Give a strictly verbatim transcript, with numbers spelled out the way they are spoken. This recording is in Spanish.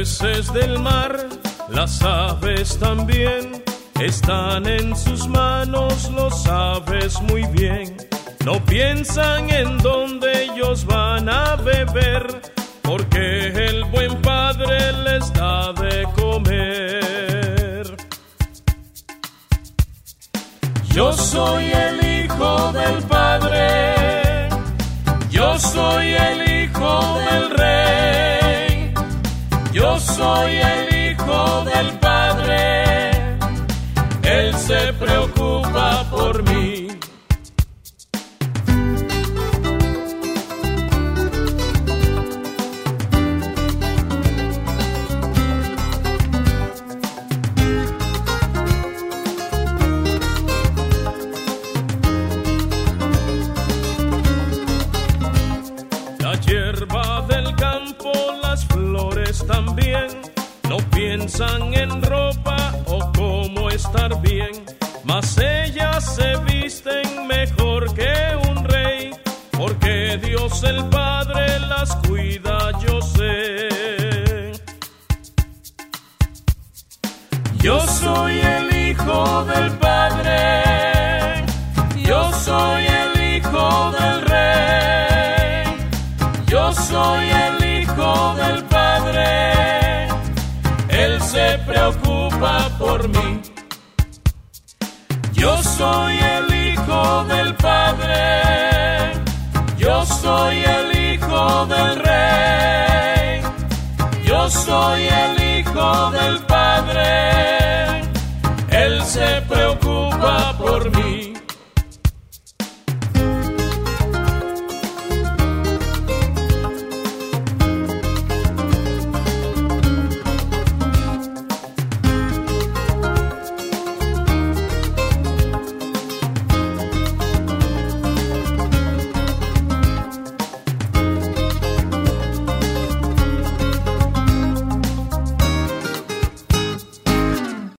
peces del mar, las aves también, están en sus manos, lo sabes muy bien. No piensan en dónde ellos van a beber, porque el buen Padre les da de comer. Yo soy el Hijo del Padre, yo soy el Hijo del Rey, yo soy el Hijo del Padre, Él se preocupa por mí. La hierba del campo, las flores también, no piensan en ropa o cómo estar bien, mas ellas se visten mejor que un rey, porque Dios el Padre las cuida, yo sé. Yo soy el Hijo del Padre, yo soy el Hijo del Rey, yo soy el Hijo del Padre, Él se preocupa por mí. Yo soy el Hijo del Padre, yo soy el Hijo del Rey, yo soy el Hijo del Padre, Él se preocupa